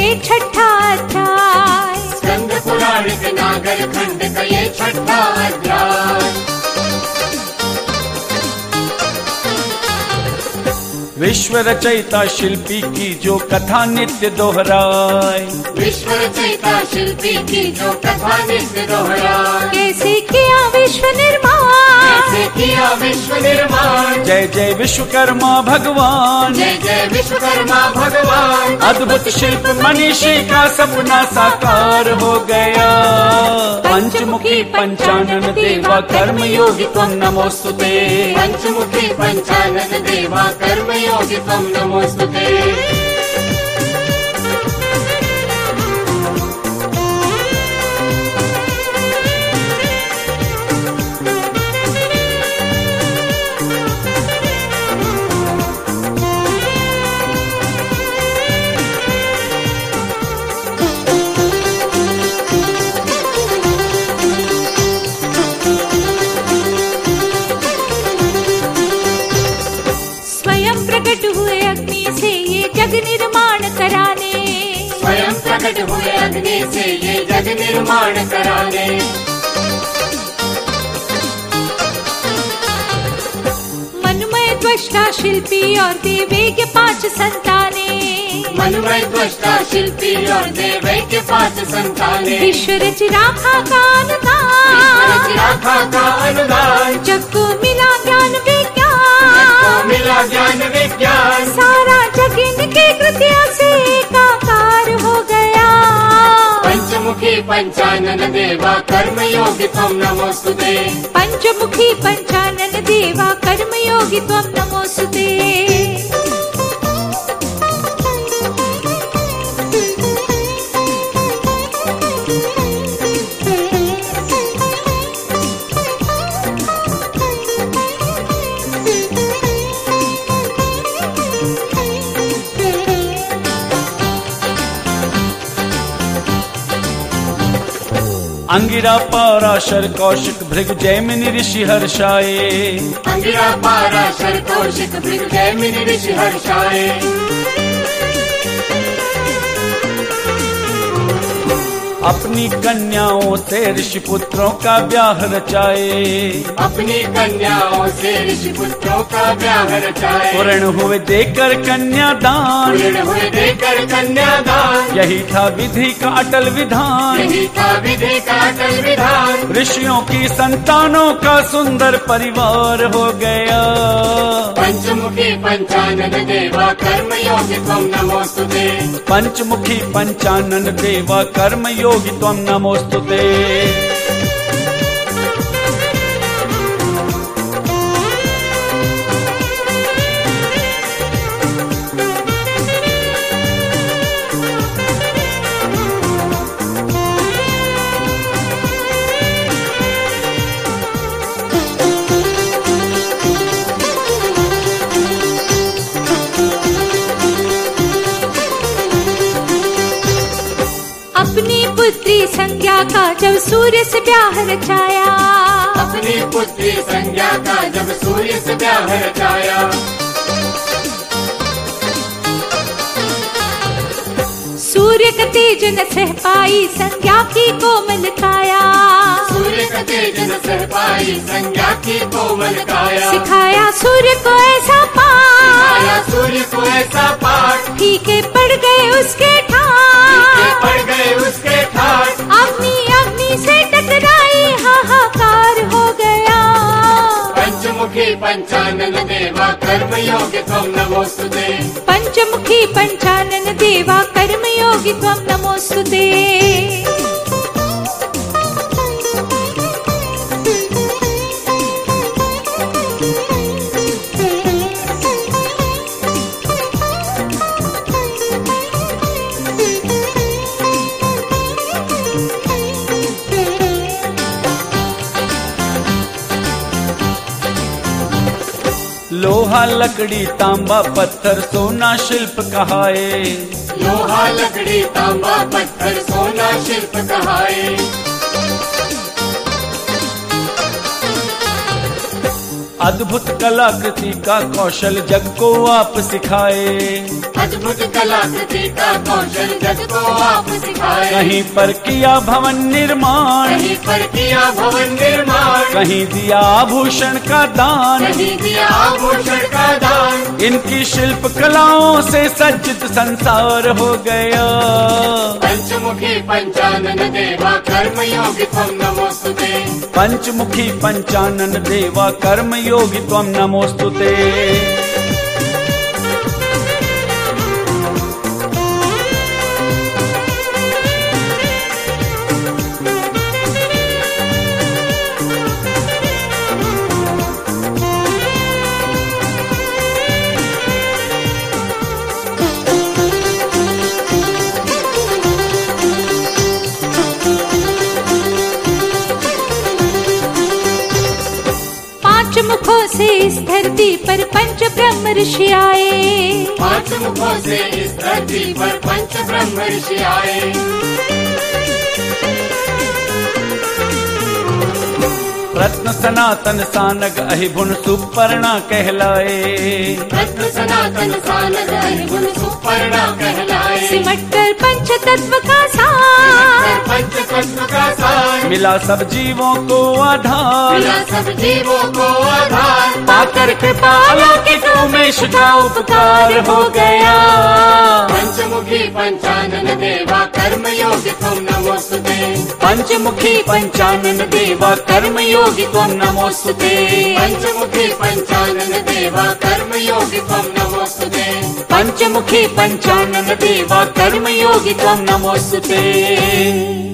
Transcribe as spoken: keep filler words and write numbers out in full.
ये छठा अध्याय, स्कंद पुराणिक नागर खंड का ये छठा अध्याय। विश्व रचयिता शिल्पी की जो कथा नित्य दोहराए, विश्व रचयिता शिल्पी की जो कथा नित्य दोहराए। कैसे किया विश्व निर्माण, कैसे किया विश्व निर्माण। जय जय विश्वकर्मा भगवान, जय जय विश्वकर्मा भगवान। अद्भुत शिल्प मनीषी का सपना साकार हो गया। पंचमुखी पंचानन देवा कर्म योगी त्वं नमोस्तुते, पंचमुखी पंचानन देवा कर्म योगी त्वं नमोस्तुते। प्रकट हुए अग्नि से ये जग निर्माण कराने, स्वयं प्रकट हुए अग्नि से ये जग निर्माण कराने। मनमय त्वष्टा शिल्पी और देवैक्य पांच संताने, मनमय त्वष्टा शिल्पी और देवैक्य पांच संताने। विश्व रच राखा का अनुदान, विश्व रच राखा का अनुदान। जग को मिला ज्ञान विज्ञान, को मिला ज्ञान विज्ञान। सारा जग इनके कृत्य से एकाकार हो गया। पंचमुखी पंचानन देवा कर्म योगी त्वं नमोस्तुते, पंचमुखी पंचानन देवा कर्म योगी त्वं नमोस्तुते। अंगिरा पाराशर कौशिक भृगु जैमिनी ऋषि हर्षाए, अंगिरा पाराशर कौशिक भृगु जैमिनी ऋषि हर्षाए। अपनी कन्याओं से ऋषि पुत्रों का ब्याह रचाए, अपनी कन्याओं से ऋषि पुत्रों का ब्याह रचाए। पूर्ण हुए देकर कन्यादान, पूर्ण हुए देकर कन्यादान। यही था विधि का अटल विधान, यही था विधि का अटल विधान। ऋषियों की संतानों का सुंदर परिवार हो गया। पंचमुखी पंचानन देवा कर्म योगी त्वं नमोस्तुते, पंचमुखी पंचानन देवा कर्म योगी त्वं नमोस्तुते। अपनी पुत्री संज्ञा का जब सूर्य से ब्याह रचाया, अपनी पुत्री संज्ञा का जब सूर्य से ब्याह रचाया। सूर्य का तेज न सह पाई संज्ञा की कोमल काया, सूर्य का तेज न सह पाई संज्ञा की कोमल काया। सिखाया सूर्य को ऐसा पाठ, सिखाया सूर्य को ऐसा पाठ। फीके पड़ गए उसके ठाठ, फीके पड़ गए उसके ठाठ। अग्नि अग्नि से टकराई हाहाकार हो गया। पंचमुखी पंचानन देवा कर्म योगी त्वं नमोस्तुते, पंचमुखी पंचानन देवा कर्म योगी त्वं नमोस्तुते। लोहा लकड़ी तांबा पत्थर सोना शिल्प कहाए, लोहा लकड़ी तांबा पत्थर सोना शिल्प कहाए। अद्भुत कलाकृति का कौशल जग को आप सिखाए, अद्भुत कलाकृति का कौशल जग को आप सिखाए। कहीं पर किया भवन निर्माण, कहीं पर किया भवन निर्माण, कहीं दिया आभूषण का दान, कहीं दिया आभूषण का दान। इनकी शिल्प कलाओं से सज्जित संसार हो गया। पंचमुखी पंचानन देवा कर्मयोगी त्वं नमोस्तुते, पंचमुखी पंचानन देवा कर्म योगी त्वं नमोस्तुते। पांच मुखों से इस धरती पर पंच ब्रह्म ऋषि आए, पांच मुखों से इस धरती पर पंच ब्रह्म ऋषि आए। रत्न सनातन सानग अहिभुन सुपर्णा कहलाए, रत्न सनातन सानग अहिभुन सुपर्णा कहलाए। सिमट कर पंच तत्व का सार, पंच तत्व का सार, मिला सब जीवों को आधार, मिला सब जीवों को आधार। पाकर कृपा अलौकिक उमेश का उपकार हो गया। पंचमुखी पंचानन देवा कर्मयोगी त्वं नमोस्तुते, पंचमुखी पंचानन देवा कर्म योगी त्वं नमोस्तुते, पंचमुखी पंचानन देवा कर्मयोगी त्वं नमोस्तुते, पंचमुखी पंचानन देवा कर्म योगी त्वं नमोस्तुते।